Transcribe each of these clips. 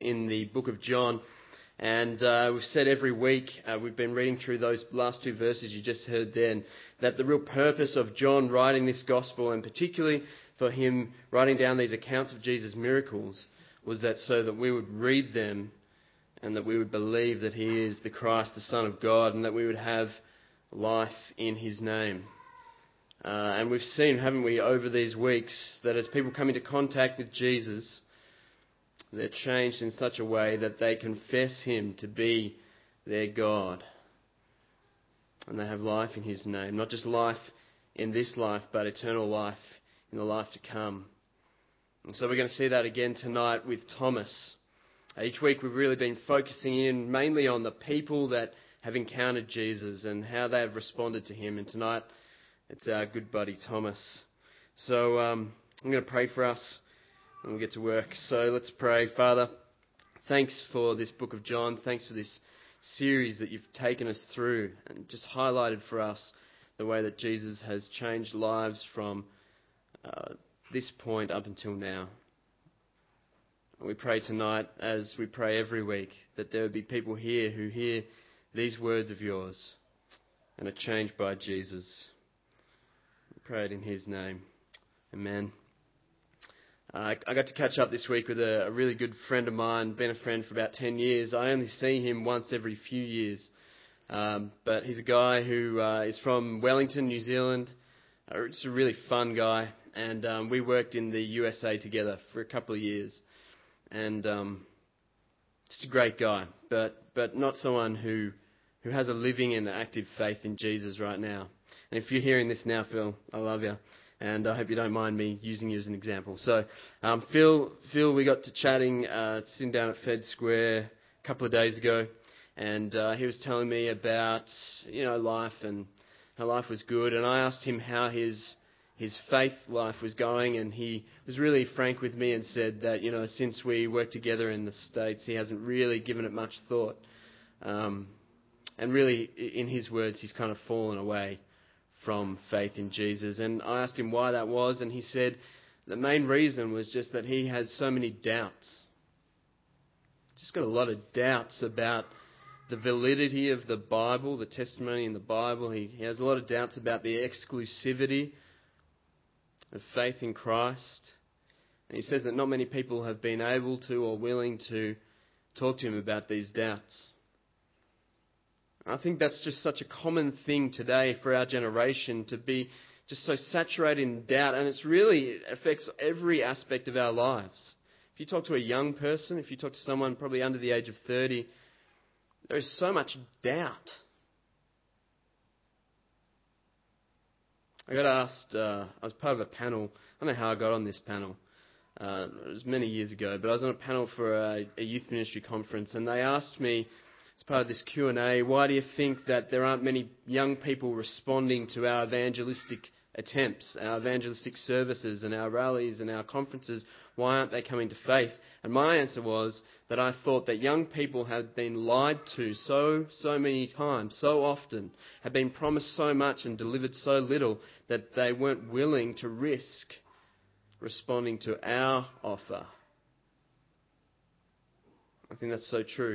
in the book of John. And we've said every week, we've been reading through those last two verses you just heard then, that the real purpose of John writing this gospel, and particularly for him writing down these accounts of Jesus' miracles, was that so that we would read them and that we would believe that he is the Christ, the Son of God, and that we would have life in his name. And we've seen, haven't we, over these weeks, that as people come into contact with Jesus, they're changed in such a way that they confess him to be their God. And they have life in his name. Not just life in this life, but eternal life in the life to come. And so we're going to see that again tonight with Thomas. Each week we've really been focusing in mainly on the people that have encountered Jesus and how they have responded to him. And tonight it's our good buddy Thomas. So I'm going to pray for us and we'll get to work. So let's pray. Father, thanks for this book of John. Thanks for this series that you've taken us through and just highlighted for us the way that Jesus has changed lives from this point up until now. And we pray tonight, as we pray every week, that there would be people here who hear these words of yours and are changed by Jesus. We pray it in his name. Amen. I got to catch up this week with a really good friend of mine, been a friend for about 10 years. I only see him once every few years. But he's a guy who is from Wellington, New Zealand. Just a really fun guy. And we worked in the USA together for a couple of years. And just a great guy, but not someone who has a living and active faith in Jesus right now. And if you're hearing this now, Phil, I love you. And I hope you don't mind me using you as an example. So, Phil, we got to chatting, sitting down at Fed Square a couple of days ago. And he was telling me about, life and how life was good. And I asked him how his faith life was going, and he was really frank with me and said that, since we worked together in the States, he hasn't really given it much thought. And really, in his words, he's kind of fallen away from faith in Jesus. And I asked him why that was, and he said the main reason was just that he has so many doubts. Just got a lot of doubts about the validity of the Bible, the testimony in the Bible. He has a lot of doubts about the exclusivity of faith in Christ. And he says that not many people have been able to or willing to talk to him about these doubts. I think that's just such a common thing today for our generation, to be just so saturated in doubt, and it really affects every aspect of our lives. If you talk to a young person, if you talk to someone probably under the age of 30, there is so much doubt. I got asked, I was part of a panel, I don't know how I got on this panel, it was many years ago, but I was on a panel for a youth ministry conference, and they asked me, as part of this Q&A, why do you think that there aren't many young people responding to our evangelistic attempts, our evangelistic services and our rallies and our conferences? Why aren't they coming to faith? And my answer was that I thought that young people had been lied to so many times, so often, had been promised so much and delivered so little that they weren't willing to risk responding to our offer. I think that's so true.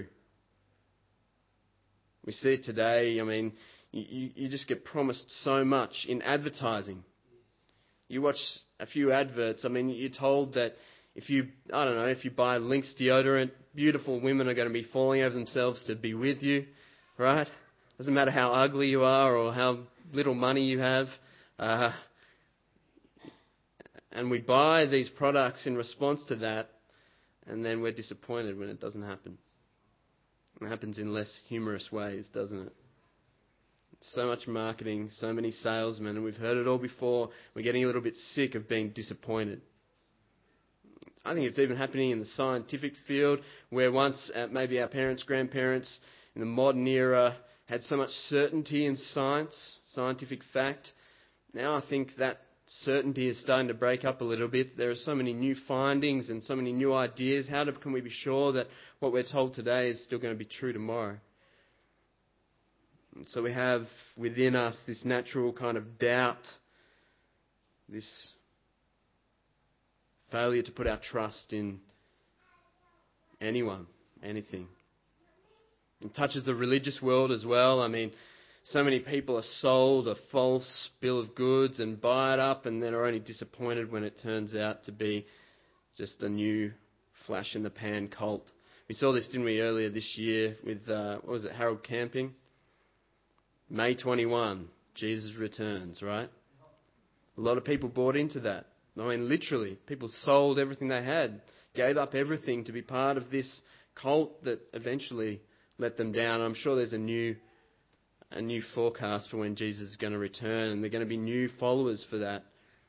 We see it today. I mean, you just get promised so much in advertising. You watch a few adverts. I mean, you're told that if you buy Lynx deodorant, beautiful women are going to be falling over themselves to be with you, right? Doesn't matter how ugly you are or how little money you have. And we buy these products in response to that, and then we're disappointed when it doesn't happen. It happens in less humorous ways, doesn't it? So much marketing, so many salesmen, and we've heard it all before. We're getting a little bit sick of being disappointed. I think it's even happening in the scientific field, where once maybe our parents, grandparents in the modern era had so much certainty in science, scientific fact. Now I think that certainty is starting to break up a little bit. There are so many new findings and so many new ideas. How can we be sure that what we're told today is still going to be true tomorrow? And so we have within us this natural kind of doubt, this failure to put our trust in anyone, anything. It touches the religious world as well. I mean, so many people are sold a false bill of goods and buy it up and then are only disappointed when it turns out to be just a new flash-in-the-pan cult. We saw this, didn't we, earlier this year with, Harold Camping? May 21, Jesus returns, right? A lot of people bought into that. I mean, literally, people sold everything they had, gave up everything to be part of this cult that eventually let them down. I'm sure there's a new forecast for when Jesus is going to return, and there are going to be new followers for that.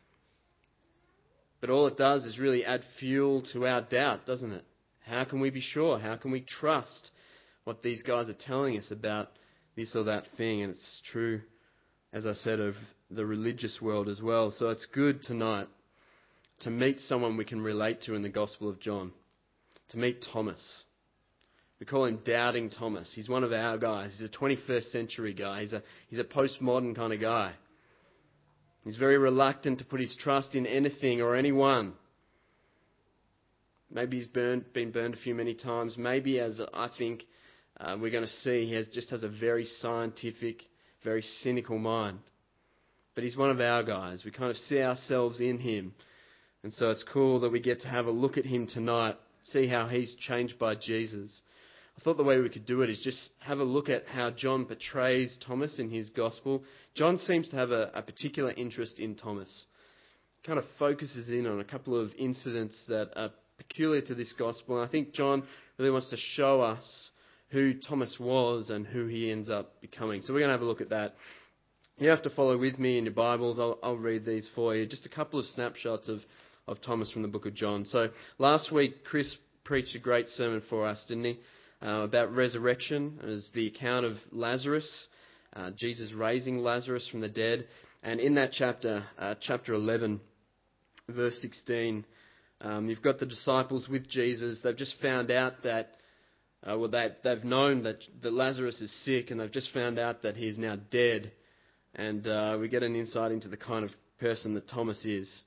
But all it does is really add fuel to our doubt, doesn't it? How can we be sure? How can we trust what these guys are telling us about this or that thing? And it's true, as I said, of the religious world as well. So it's good tonight to meet someone we can relate to in the Gospel of John. To meet Thomas. We call him Doubting Thomas. He's one of our guys. He's a 21st century guy. He's a postmodern kind of guy. He's very reluctant to put his trust in anything or anyone. Maybe he's been burned a few many times. Maybe, as I think we're going to see, he just has a very scientific, very cynical mind. But he's one of our guys. We kind of see ourselves in him. And so it's cool that we get to have a look at him tonight, see how he's changed by Jesus. I thought the way we could do it is just have a look at how John portrays Thomas in his gospel. John seems to have a particular interest in Thomas. He kind of focuses in on a couple of incidents that are peculiar to this gospel. And I think John really wants to show us who Thomas was and who he ends up becoming. So we're going to have a look at that. You have to follow with me in your Bibles. I'll read these for you. Just a couple of snapshots of Thomas from the book of John. So last week, Chris preached a great sermon for us, didn't he? About resurrection. It was the account of Lazarus, Jesus raising Lazarus from the dead. And in that chapter, chapter 11, verse 16, you've got the disciples with Jesus. They've just found out that, they've known that Lazarus is sick, and they've just found out that he is now dead. And we get an insight into the kind of person that Thomas is.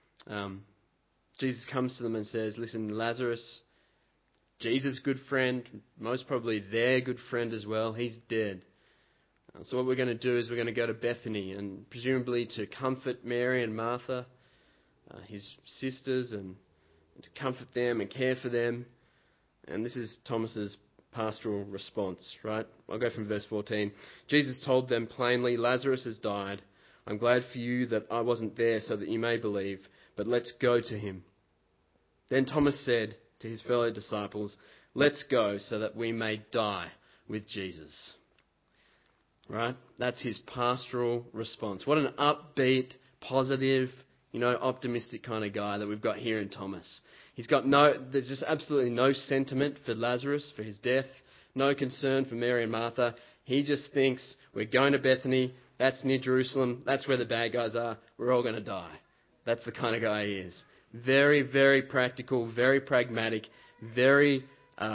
Jesus comes to them and says, listen, Lazarus, Jesus' good friend, most probably their good friend as well, he's dead. So what we're going to do is we're going to go to Bethany, and presumably to comfort Mary and Martha, his sisters, and to comfort them and care for them. And this is Thomas's pastoral response, right? I'll go from verse 14. Jesus told them plainly, Lazarus has died. I'm glad for you that I wasn't there so that you may believe, but let's go to him. Then Thomas said to his fellow disciples, let's go so that we may die with Jesus. Right? That's his pastoral response. What an upbeat, positive, optimistic kind of guy that we've got here in Thomas. There's just absolutely no sentiment for Lazarus, for his death, no concern for Mary and Martha. He just thinks, we're going to Bethany, that's near Jerusalem, that's where the bad guys are, we're all going to die. That's the kind of guy he is. Very, very practical, very pragmatic, very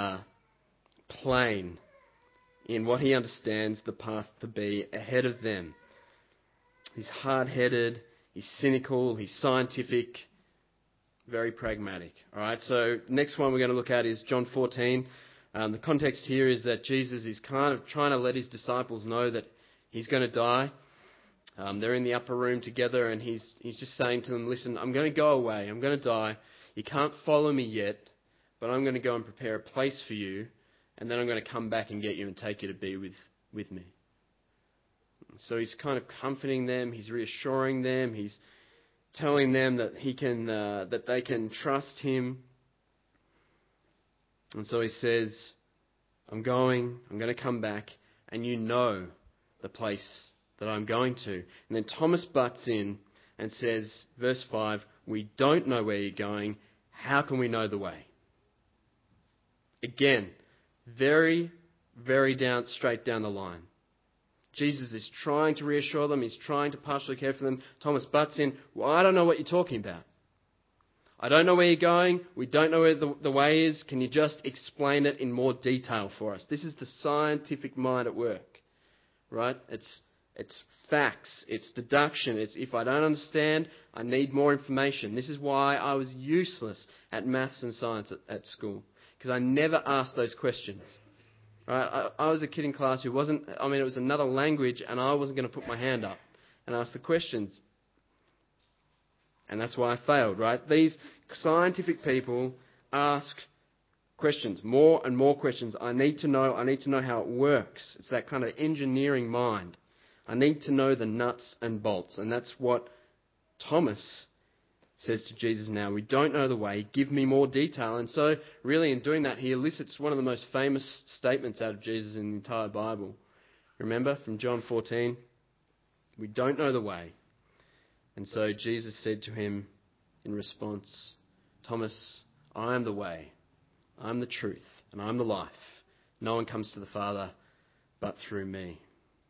plain in what he understands the path to be ahead of them. He's hard-headed, he's cynical, he's scientific, very pragmatic. All right, so next one we're going to look at is John 14. The context here is that Jesus is kind of trying to let his disciples know that he's going to die. They're in the upper room together, and he's just saying to them, listen, I'm going to go away, I'm going to die. You can't follow me yet, but I'm going to go and prepare a place for you, and then I'm going to come back and get you and take you to be with me. So he's kind of comforting them, he's reassuring them, he's telling them that that they can trust him. And so he says, I'm going to come back, and you know the place that I'm going to. And then Thomas butts in and says, verse 5, we don't know where you're going. How can we know the way? Again, very, very straight down the line. Jesus is trying to reassure them. He's trying to partially care for them. Thomas butts in. Well, I don't know what you're talking about. I don't know where you're going. We don't know where the way is. Can you just explain it in more detail for us? This is the scientific mind at work, right? It's facts. It's deduction. It's if I don't understand, I need more information. This is why I was useless at maths and science at school. because I never asked those questions. Right? I was a kid in class who it was another language, and I wasn't going to put my hand up and ask the questions. And that's why I failed, right? These scientific people ask questions, more and more questions. I need to know how it works. It's that kind of engineering mind. I need to know the nuts and bolts. And that's what Thomas says to Jesus now. We don't know the way. Give me more detail. And so, really, in doing that, he elicits one of the most famous statements out of Jesus in the entire Bible. Remember, from John 14, we don't know the way. And so Jesus said to him in response, Thomas, I am the way, I am the truth, and I am the life. No one comes to the Father but through me.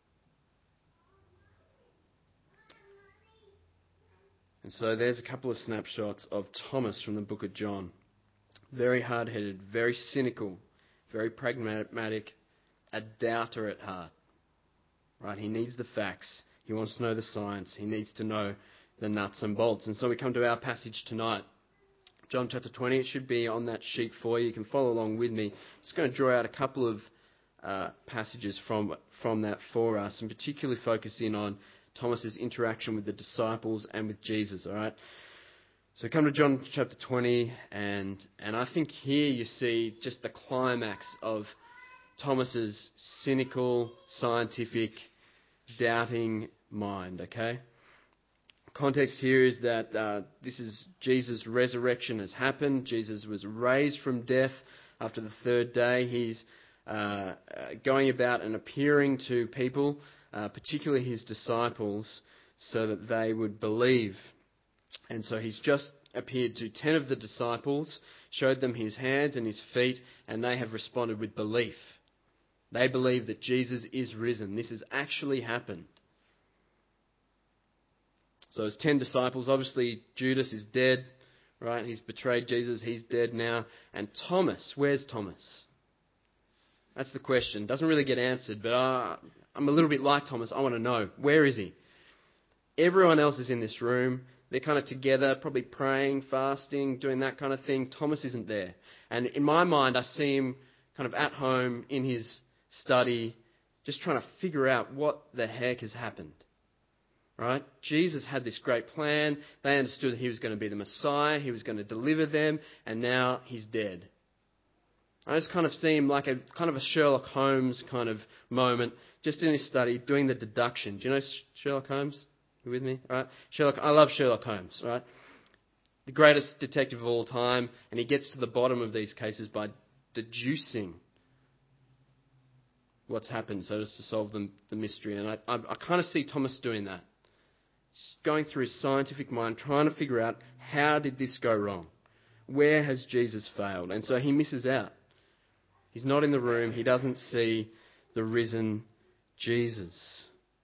And so there's a couple of snapshots of Thomas from the book of John. Very hard-headed, very cynical, very pragmatic, a doubter at heart. Right? He needs the facts. He wants to know the science. He needs to know the nuts and bolts. And so we come to our passage tonight. John chapter 20, it should be on that sheet for you. You can follow along with me. I'm just going to draw out a couple of passages from that for us, and particularly focus in on Thomas's interaction with the disciples and with Jesus, all right? So come to John chapter 20, and I think here you see just the climax of Thomas's cynical, scientific, doubting mind, okay? Context here is that this is Jesus' resurrection has happened. Jesus was raised from death after the third day. He's going about and appearing to people, particularly his disciples, so that they would believe. And so he's just appeared to 10 of the disciples, showed them his hands and his feet, and they have responded with belief. They believe that Jesus is risen. This has actually happened. So his 10 disciples, obviously Judas is dead, right? He's betrayed Jesus. He's dead now. And Thomas, where's Thomas? That's the question. Doesn't really get answered, but I'm a little bit like Thomas. I want to know, where is he? Everyone else is in this room. They're kind of together, probably praying, fasting, doing that kind of thing. Thomas isn't there. And in my mind, I see him kind of at home in his study, just trying to figure out what the heck has happened. Right? Jesus had this great plan. They understood that he was going to be the Messiah. He was going to deliver them. And now he's dead. I just kind of see him like a kind of a Sherlock Holmes kind of moment, just in his study, doing the deduction. Do you know Sherlock Holmes? You with me? Right? I love Sherlock Holmes, right? The greatest detective of all time. And he gets to the bottom of these cases by deducing what's happened so as to solve the mystery. And I kind of see Thomas doing that. Going through his scientific mind, trying to figure out, how did this go wrong? Where has Jesus failed? And so he misses out. He's not in the room. He doesn't see the risen Jesus.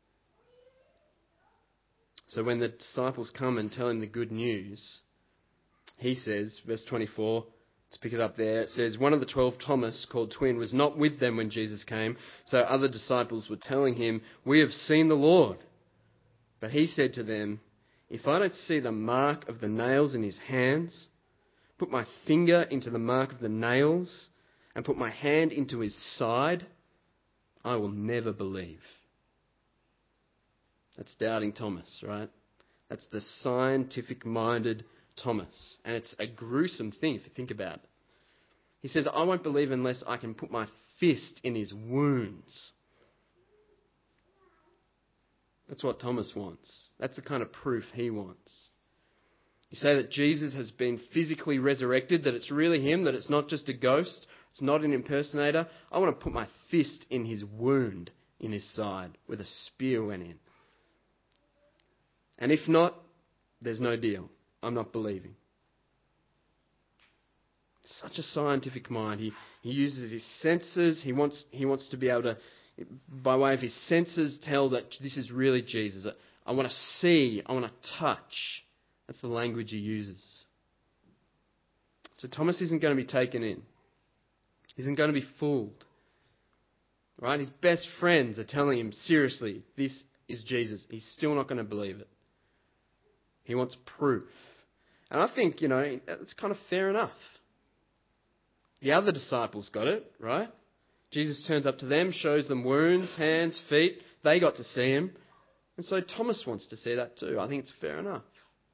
So when the disciples come and tell him the good news, he says, verse 24, let's pick it up there. It says, one of the 12, Thomas, called Twin, was not with them when Jesus came. So other disciples were telling him, we have seen the Lord. But he said to them, if I don't see the mark of the nails in his hands, put my finger into the mark of the nails, and put my hand into his side, I will never believe. That's doubting Thomas, right? That's the scientific-minded Thomas. And it's a gruesome thing if you think about it. He says, I won't believe unless I can put my fist in his wounds. That's what Thomas wants. That's the kind of proof he wants. You say that Jesus has been physically resurrected, that it's really him, that it's not just a ghost, it's not an impersonator. I want to put my fist in his wound in his side where the spear went in. And if not, there's no deal. I'm not believing. Such a scientific mind. He uses his senses. He wants to be able to, by way of his senses, tell that this is really Jesus. I want to see. I want to touch. That's the language he uses. So Thomas isn't going to be taken in. He isn't going to be fooled. Right? His best friends are telling him, seriously, this is Jesus. He's still not going to believe it. He wants proof. And I think, it's kind of fair enough. The other disciples got it, right? Jesus turns up to them, shows them wounds, hands, feet. They got to see him. And so Thomas wants to see that too. I think it's fair enough.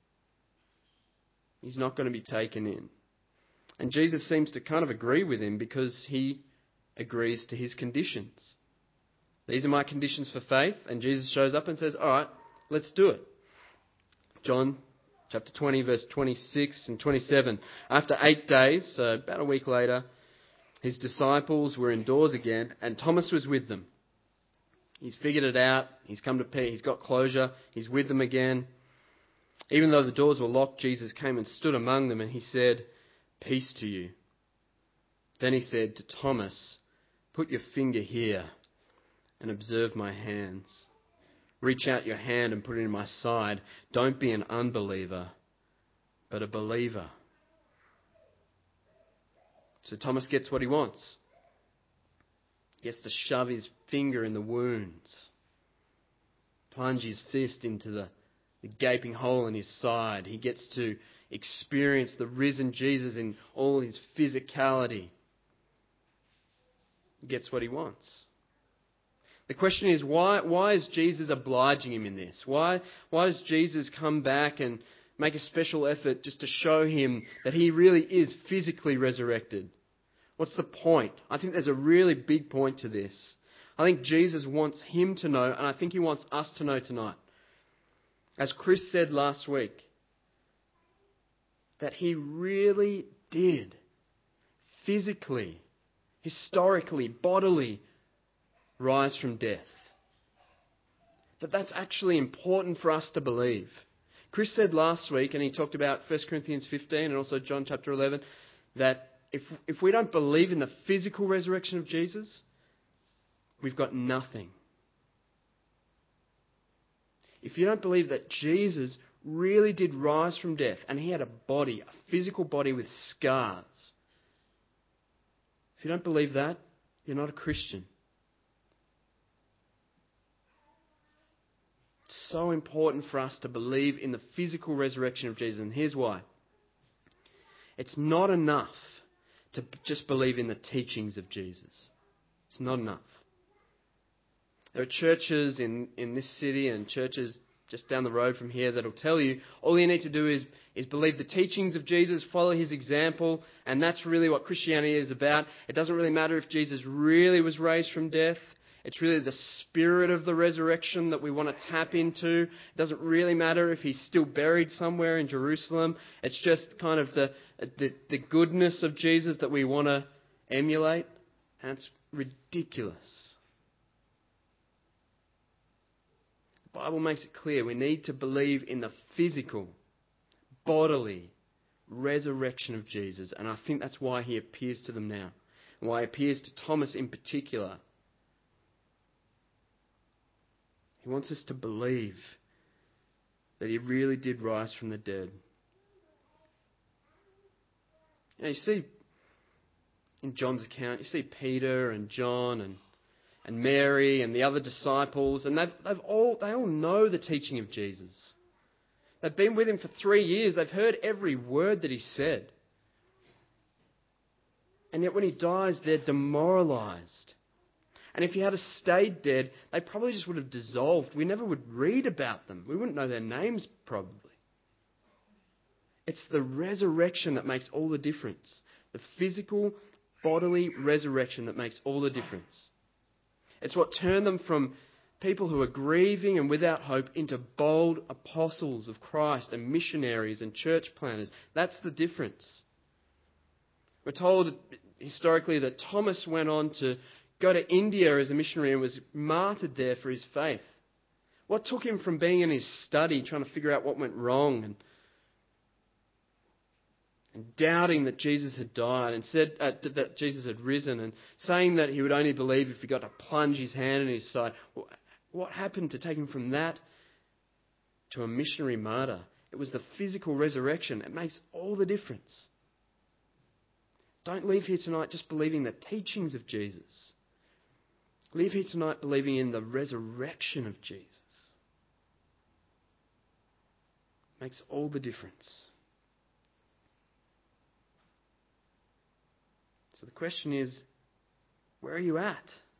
He's not going to be taken in. And Jesus seems to kind of agree with him because he agrees to his conditions. These are my conditions for faith. And Jesus shows up and says, all right, let's do it. John chapter 20, verse 26 and 27. After 8 days, so about a week later, his disciples were indoors again, and Thomas was with them. He's figured it out. He's come to peace. He's got closure. He's with them again. Even though the doors were locked, Jesus came and stood among them, and he said, "Peace to you." Then he said to Thomas, "Put your finger here and observe my hands. Reach out your hand and put it in my side. Don't be an unbeliever, but a believer." So Thomas gets what he wants. He gets to shove his finger in the wounds, plunge his fist into the gaping hole in his side. He gets to experience the risen Jesus in all his physicality. He gets what he wants. The question is, why is Jesus obliging him in this? Why does Jesus come back and make a special effort just to show him that he really is physically resurrected? What's the point? I think there's a really big point to this. I think Jesus wants him to know, and I think he wants us to know tonight, as Chris said last week, that he really did physically, historically, bodily rise from death. That's actually important for us to believe. Chris said last week, and he talked about 1 Corinthians 15 and also John chapter 11, that if we don't believe in the physical resurrection of Jesus, we've got nothing. If you don't believe that Jesus really did rise from death and he had a body, a physical body with scars, if you don't believe that, you're not a Christian. It's so important for us to believe in the physical resurrection of Jesus, and here's why. It's not enough to just believe in the teachings of Jesus. It's not enough. There are churches in this city and churches just down the road from here that'll tell you all you need to do is believe the teachings of Jesus, follow his example, and that's really what Christianity is about. It doesn't really matter if Jesus really was raised from death. It's really the spirit of the resurrection that we want to tap into. It doesn't really matter if he's still buried somewhere in Jerusalem. It's just kind of the goodness of Jesus that we want to emulate. And it's ridiculous. The Bible makes it clear we need to believe in the physical, bodily resurrection of Jesus. And I think that's why he appears to them now. And why he appears to Thomas in particular. He wants us to believe that he really did rise from the dead. You see, in John's account, you see Peter and John and Mary and the other disciples, and they all know the teaching of Jesus. They've been with him for 3 years. They've heard every word that he said. And yet when he dies, they're demoralized. And if he had stayed dead, they probably just would have dissolved. We never would read about them. We wouldn't know their names probably. It's the resurrection that makes all the difference. The physical, bodily resurrection that makes all the difference. It's what turned them from people who are grieving and without hope into bold apostles of Christ and missionaries and church planters. That's the difference. We're told historically that Thomas went on to go to India as a missionary and was martyred there for his faith. What took him from being in his study trying to figure out what went wrong and doubting that Jesus had died and said that Jesus had risen and saying that he would only believe if he got to plunge his hand in his side? What happened to take him from that to a missionary martyr? It was the physical resurrection. It makes all the difference. Don't leave here tonight just believing the teachings of Jesus. Leave here tonight believing in the resurrection of Jesus. Makes all the difference. So the question is, where are you at?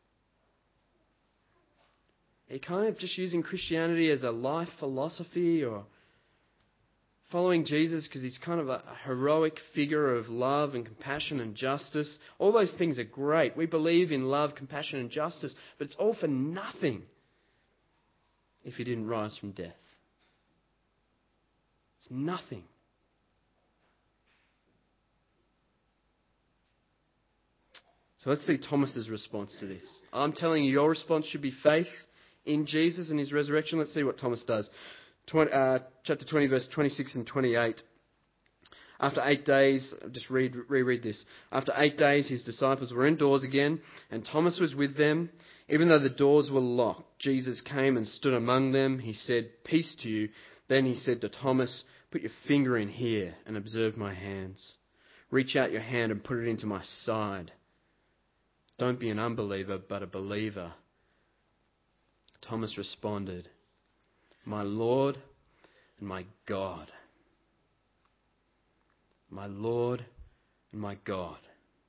Are you kind of just using Christianity as a life philosophy, or following Jesus because he's kind of a heroic figure of love and compassion and justice? All those things are great. We believe in love, compassion and justice, but it's all for nothing if he didn't rise from death. It's nothing. So let's see Thomas's response to this. I'm telling you, your response should be faith in Jesus and his resurrection. Let's see what Thomas does. Chapter 20, verse 26 and 28. After 8 days, just reread this. After 8 days, his disciples were indoors again, and Thomas was with them. Even though the doors were locked, Jesus came and stood among them. He said, "Peace to you." Then he said to Thomas, "Put your finger in here and observe my hands. Reach out your hand and put it into my side. Don't be an unbeliever, but a believer." Thomas responded, "My Lord and my God." My Lord and my God.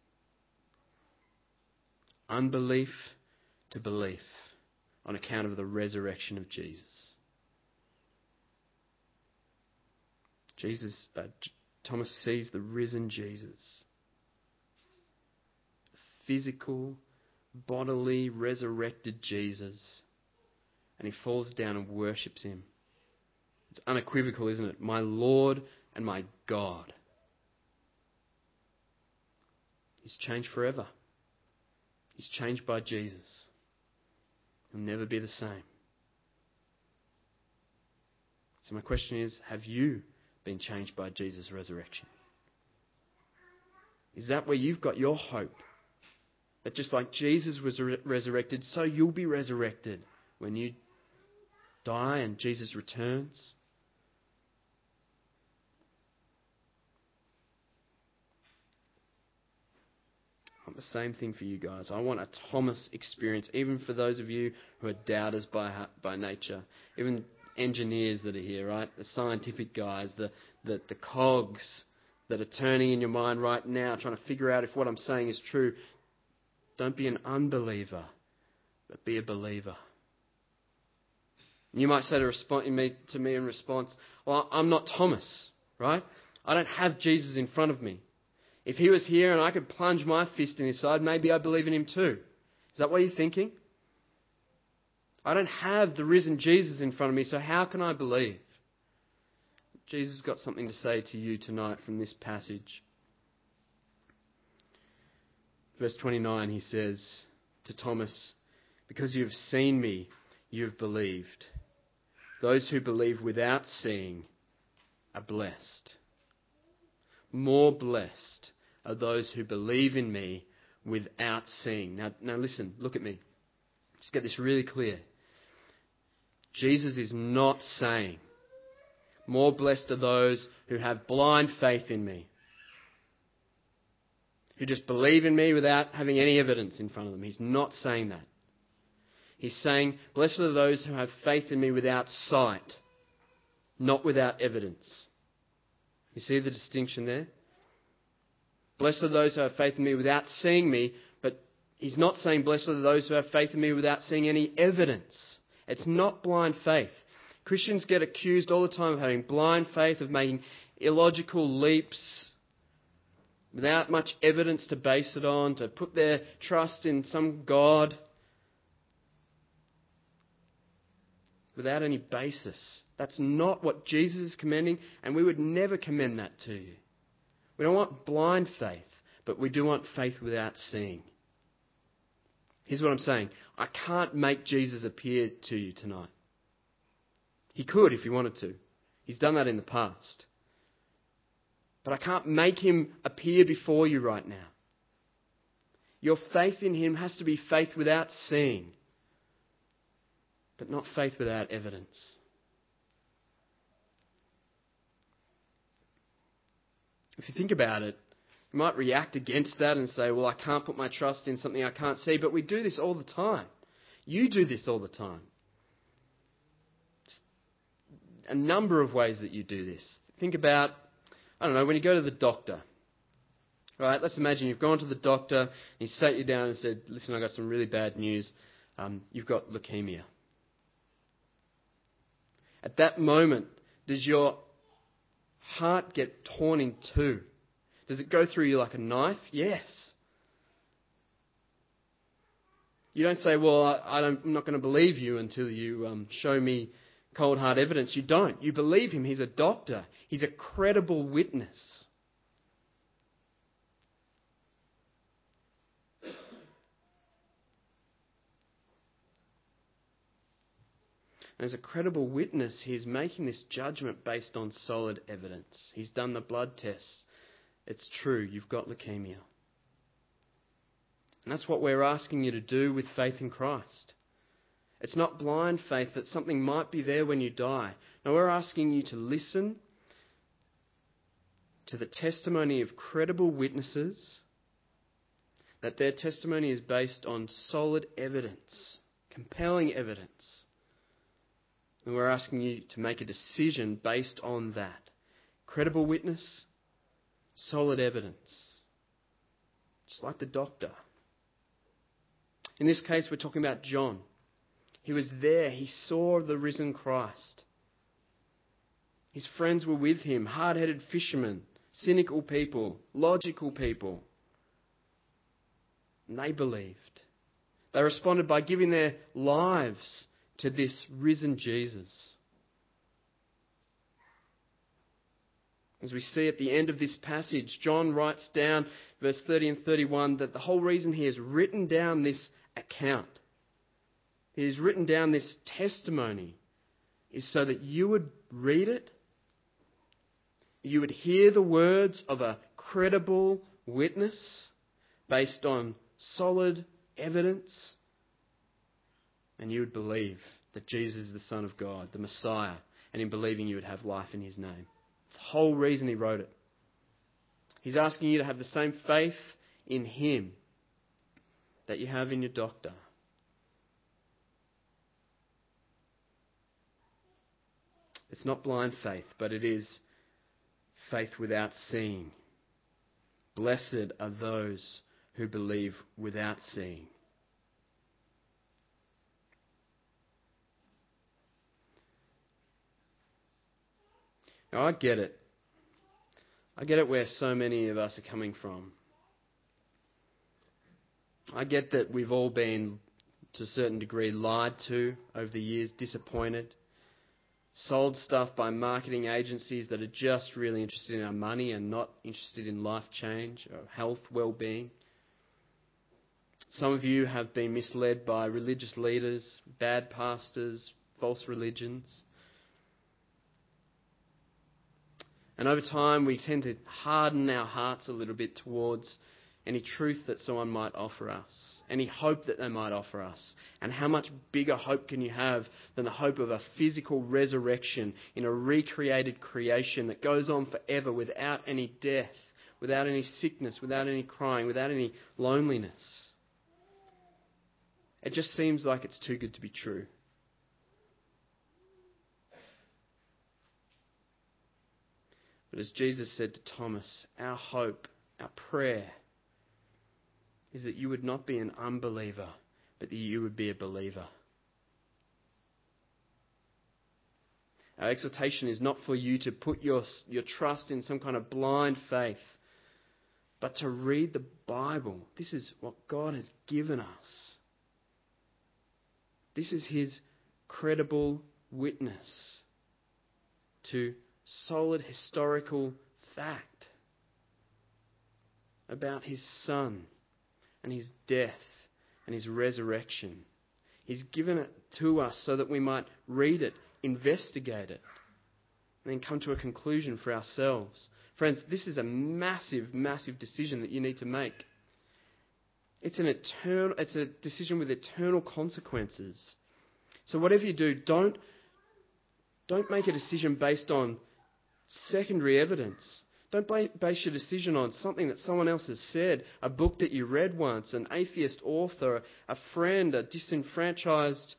Unbelief to belief on account of the resurrection of Jesus. Thomas sees the risen Jesus. Physical, bodily, resurrected Jesus. And he falls down and worships him. It's unequivocal, isn't it? My Lord and my God. He's changed forever. He's changed by Jesus. He'll never be the same. So my question is, have you been changed by Jesus' resurrection? Is that where you've got your hope? That just like Jesus was resurrected, so you'll be resurrected when you die and Jesus returns? I want the same thing for you guys. I want a Thomas experience, even for those of you who are doubters by nature, even engineers that are here, right? The scientific guys, the cogs that are turning in your mind right now, trying to figure out if what I'm saying is true. Don't be an unbeliever, but be a believer. You might say to me in response, "Well, I'm not Thomas, right? I don't have Jesus in front of me. If he was here and I could plunge my fist in his side, maybe I believe in him too." Is that what you're thinking? I don't have the risen Jesus in front of me, so how can I believe? Jesus has got something to say to you tonight from this passage. Verse 29, he says to Thomas, "Because you have seen me, you have believed. Those who believe without seeing are blessed. More blessed are those who believe in me without seeing." Now listen, look at me. Let's get this really clear. Jesus is not saying, "More blessed are those who have blind faith in me, who just believe in me without having any evidence in front of them." He's not saying that. He's saying, "Blessed are those who have faith in me without sight, not without evidence." You see the distinction there? Blessed are those who have faith in me without seeing me, but he's not saying blessed are those who have faith in me without seeing any evidence. It's not blind faith. Christians get accused all the time of having blind faith, of making illogical leaps without much evidence to base it on, to put their trust in some God without any basis. That's not what Jesus is commending, and we would never commend that to you. We don't want blind faith, but we do want faith without seeing. Here's what I'm saying. I can't make Jesus appear to you tonight. He could if he wanted to. He's done that in the past. But I can't make him appear before you right now. Your faith in him has to be faith without seeing, but not faith without evidence. If you think about it, you might react against that and say, "Well, I can't put my trust in something I can't see," but we do this all the time. You do this all the time. It's a number of ways that you do this. Think about, when you go to the doctor, All right, let's imagine you've gone to the doctor, and he sat you down and said, listen, I've got some really bad news. You've got leukemia. At that moment, does your heart get torn in two? Does it go through you like a knife? Yes. You don't say, well, I'm not going to believe you until you show me cold hard evidence. You don't. You believe him. He's a doctor. He's a credible witness. And as a credible witness, he's making this judgment based on solid evidence. He's done the blood tests. It's true, you've got leukemia. And that's what we're asking you to do with faith in Christ. It's not blind faith that something might be there when you die. No, we're asking you to listen to the testimony of credible witnesses, that their testimony is based on solid evidence, compelling evidence. And we're asking you to make a decision based on that. Credible witness, solid evidence. Just like the doctor. In this case, we're talking about John. He was there. He saw the risen Christ. His friends were with him, hard-headed fishermen, cynical people, logical people. And they believed. They responded by giving their lives to this risen Jesus. As we see at the end of this passage, John writes down, verse 30 and 31, that the whole reason he has written down this account, he has written down this testimony, is so that you would read it, you would hear the words of a credible witness based on solid evidence, and you would believe that Jesus is the Son of God, the Messiah, and in believing you would have life in his name. It's the whole reason he wrote it. He's asking you to have the same faith in him that you have in your doctor. It's not blind faith, but it is faith without seeing. Blessed are those who believe without seeing. Now, I get it. I get it where so many of us are coming from. I get that we've all been, to a certain degree, lied to over the years, disappointed, sold stuff by marketing agencies that are just really interested in our money and not interested in life change or health, well-being. Some of you have been misled by religious leaders, bad pastors, false religions. And over time, we tend to harden our hearts a little bit towards any truth that someone might offer us, any hope that they might offer us. And how much bigger hope can you have than the hope of a physical resurrection in a recreated creation that goes on forever without any death, without any sickness, without any crying, without any loneliness? It just seems like it's too good to be true. But as Jesus said to Thomas, our hope, our prayer, is that you would not be an unbeliever, but that you would be a believer. Our exhortation is not for you to put your trust in some kind of blind faith, but to read the Bible. This is what God has given us. This is his credible witness to solid historical fact about his Son and his death and his resurrection. He's given it to us so that we might read it, investigate it, and then come to a conclusion for ourselves. Friends, this is a massive, massive decision that you need to make. It's a decision with eternal consequences. So whatever you do, don't make a decision based on secondary evidence. Don't base your decision on something that someone else has said, a book that you read once, an atheist author, a friend, a disenfranchised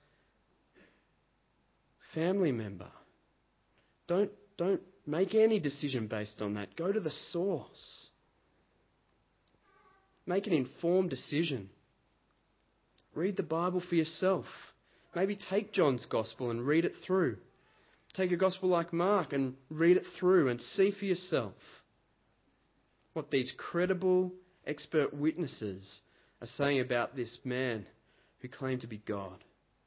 family member. Don't make any decision based on that. Go to the source. Make an informed decision. Read the Bible for yourself. Maybe take John's Gospel and read it through. Take a Gospel like Mark and read it through and see for yourself what these credible, expert witnesses are saying about this man who claimed to be God,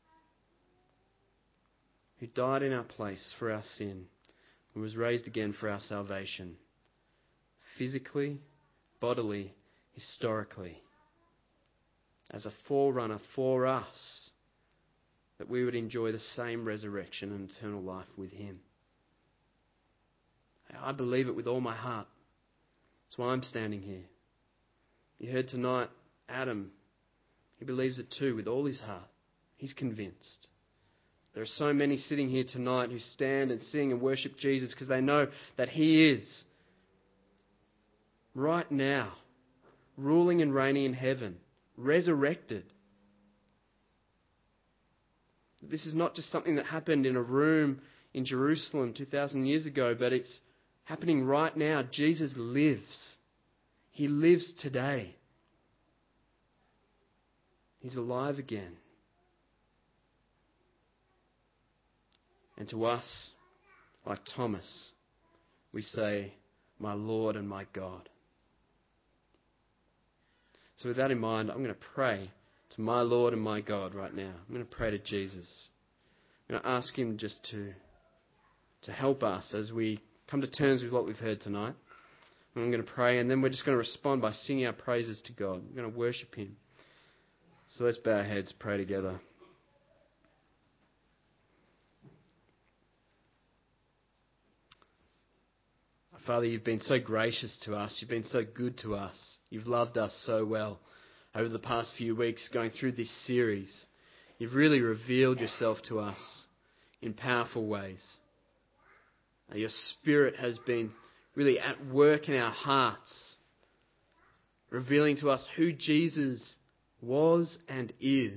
who died in our place for our sin and was raised again for our salvation, physically, bodily, historically, as a forerunner for us, that we would enjoy the same resurrection and eternal life with him. I believe it with all my heart. That's why I'm standing here. You heard tonight, Adam, he believes it too with all his heart. He's convinced. There are so many sitting here tonight who stand and sing and worship Jesus because they know that he is right now ruling and reigning in heaven, resurrected. This is not just something that happened in a room in Jerusalem 2,000 years ago, but it's happening right now. Jesus lives. He lives today. He's alive again. And to us, like Thomas, we say, "My Lord and my God." So with that in mind, I'm going to pray to my Lord and my God right now. I'm going to pray to Jesus. I'm going to ask him just to help us as we come to terms with what we've heard tonight. And I'm going to pray, and then we're just going to respond by singing our praises to God. We're going to worship him. So let's bow our heads, pray together. Father, you've been so gracious to us. You've been so good to us. You've loved us so well over the past few weeks going through this series. You've really revealed yourself to us in powerful ways. Your Spirit has been really at work in our hearts, revealing to us who Jesus was and is.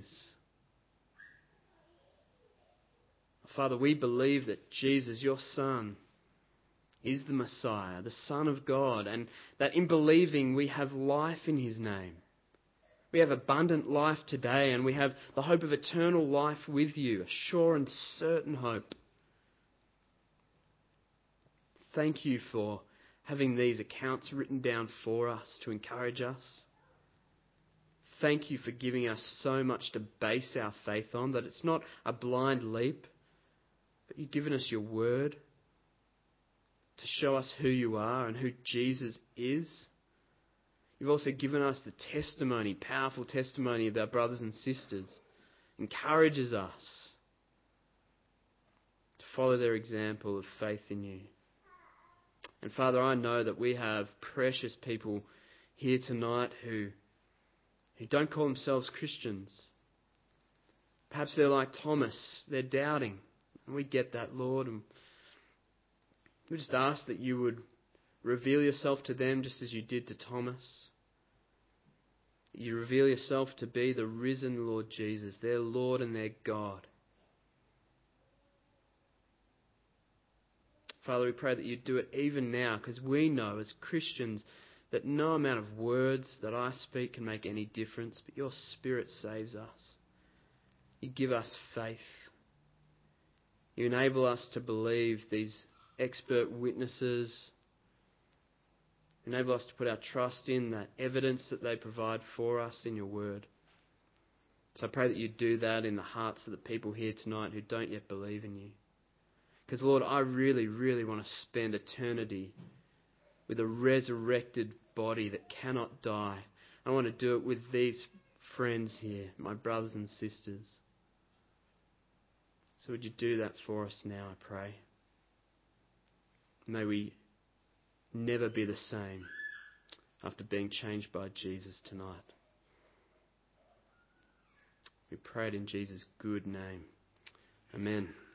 Father, we believe that Jesus, your Son, is the Messiah, the Son of God, and that in believing we have life in his name. We have abundant life today, and we have the hope of eternal life with you, a sure and certain hope. Thank you for having these accounts written down for us to encourage us. Thank you for giving us so much to base our faith on, that it's not a blind leap, but you've given us your word to show us who you are and who Jesus is. You've also given us the testimony, powerful testimony of our brothers and sisters. Encourages us to follow their example of faith in you. And Father, I know that we have precious people here tonight who don't call themselves Christians. Perhaps they're like Thomas, they're doubting. And we get that, Lord. And we just ask that you would reveal yourself to them just as you did to Thomas. You reveal yourself to be the risen Lord Jesus, their Lord and their God. Father, we pray that you do it even now, because we know as Christians that no amount of words that I speak can make any difference, but your Spirit saves us. You give us faith. You enable us to believe these expert witnesses. Enable us to put our trust in that evidence that they provide for us in your word. So I pray that you do that in the hearts of the people here tonight who don't yet believe in you. Because Lord, I really, really want to spend eternity with a resurrected body that cannot die. I want to do it with these friends here, my brothers and sisters. So would you do that for us now, I pray. May we never be the same after being changed by Jesus tonight. We pray it in Jesus' good name. Amen.